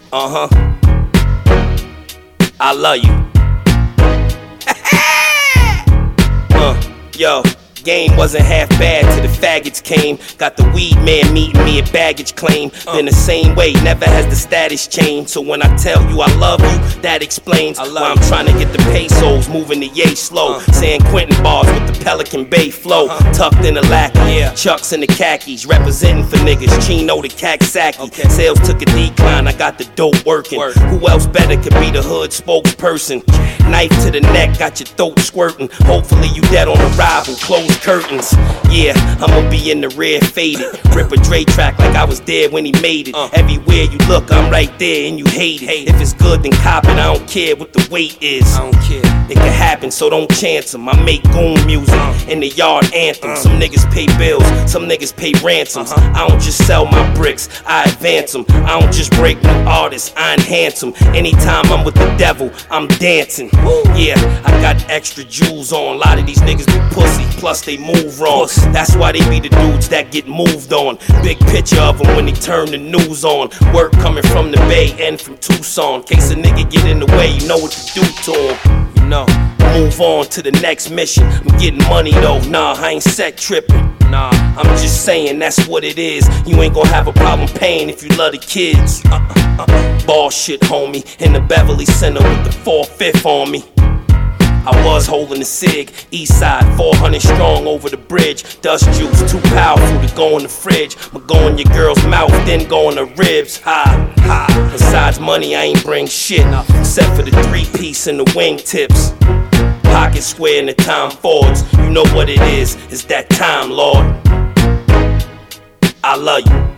I love you. Yo. Game wasn't half bad till the faggots came. Got the weed man meeting me at baggage claim. Been the same way, never has the status changed. So when I tell you I love you, that explains why I'm trying to get the pesos moving the yay slow. San Quentin bars with the Pelican Bay flow. Tucked in the lackey, Chucks in the khakis. Representing for niggas, Chino the Kaksaki. Sales took a decline, I got the dope working. Who else better could be the hood spokesperson? Knife to the neck, got your throat squirting. Hopefully you dead on arrival, close curtains. Yeah, I'ma be in the rear faded. Rip a Dre track like I was there when he made it. Everywhere you look, I'm right there and you hate it. If it's good, then cop it, I don't care what the weight is. I don't care. It can happen, so don't chance them. I make goon music in the yard anthem. Some niggas pay bills, some niggas pay ransoms. I don't just sell my bricks, I advance them. I don't just break new artists, I enhance them. Anytime I'm with the devil, I'm dancing. Yeah, I got extra jewels on. A lot of these niggas be pussy, plus they move wrong. That's why they be the dudes that get moved on. Big picture of them when they turn the news on. Work coming from the Bay and from Tucson. Case a nigga get in the way, you know what to do to him. You know, move on to the next mission. I'm getting money though, nah, I ain't set tripping. Nah, I'm just saying that's what it is. You ain't gon' have a problem paying if you love the kids. Ball shit, homie, in the Beverly Center with the 4/5 on me. I was holding a cig, east side, 400 strong over the bridge. Dust juice, too powerful to go in the fridge. But go in your girl's mouth, then go in her ribs. Ha. Besides money, I ain't bring shit, except for the 3-piece and the wingtips. Pocket square and the Tom Fords. You know what it is, it's that time, Lord. I love you.